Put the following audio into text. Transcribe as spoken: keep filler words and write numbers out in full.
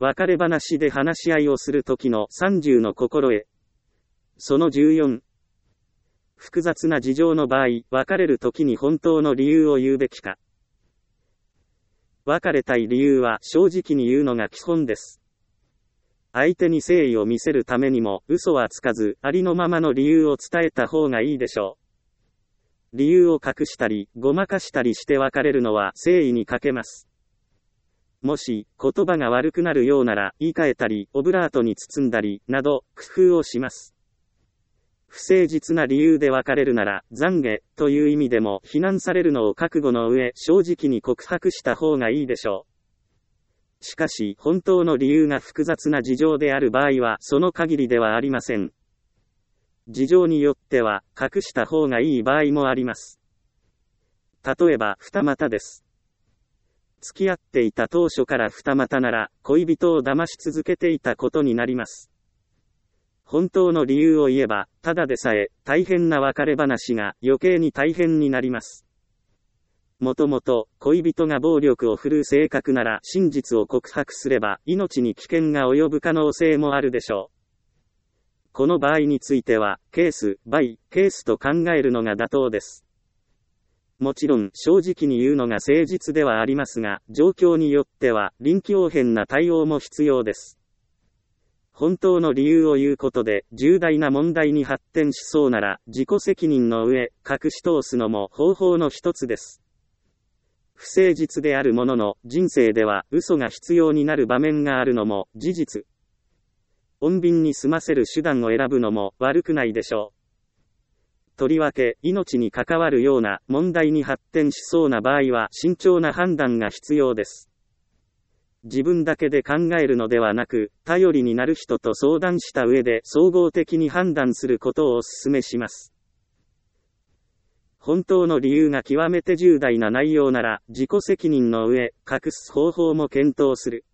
別れ話で話し合いをするときのさんじゅうの心得。そのじゅうよん。複雑な事情の場合、別れるときに本当の理由を言うべきか。別れたい理由は正直に言うのが基本です。相手に誠意を見せるためにも、嘘はつかず、ありのままの理由を伝えた方がいいでしょう。理由を隠したり、ごまかしたりして別れるのは誠意に欠けます。もし、言葉が悪くなるようなら、言い換えたり、オブラートに包んだり、など、工夫をします。不誠実な理由で別れるなら、懺悔という意味でも非難されるのを覚悟の上、正直に告白した方がいいでしょう。しかし、本当の理由が複雑な事情である場合は、その限りではありません。事情によっては、隠した方がいい場合もあります。例えば、二股です。付き合っていた当初から二股なら、恋人を騙し続けていたことになります。本当の理由を言えば、ただでさえ、大変な別れ話が余計に大変になります。もともと、恋人が暴力を振るう性格なら、真実を告白すれば、命に危険が及ぶ可能性もあるでしょう。この場合については、ケース、バイ、ケースと考えるのが妥当です。もちろん、正直に言うのが誠実ではありますが、状況によっては、臨機応変な対応も必要です。本当の理由を言うことで、重大な問題に発展しそうなら、自己責任の上、隠し通すのも方法の一つです。不誠実であるものの、人生では嘘が必要になる場面があるのも事実。穏便に済ませる手段を選ぶのも悪くないでしょう。とりわけ、命に関わるような問題に発展しそうな場合は慎重な判断が必要です。自分だけで考えるのではなく、頼りになる人と相談した上で総合的に判断することをお勧めします。本当の理由が極めて重大な内容なら、自己責任の上、隠す方法も検討する。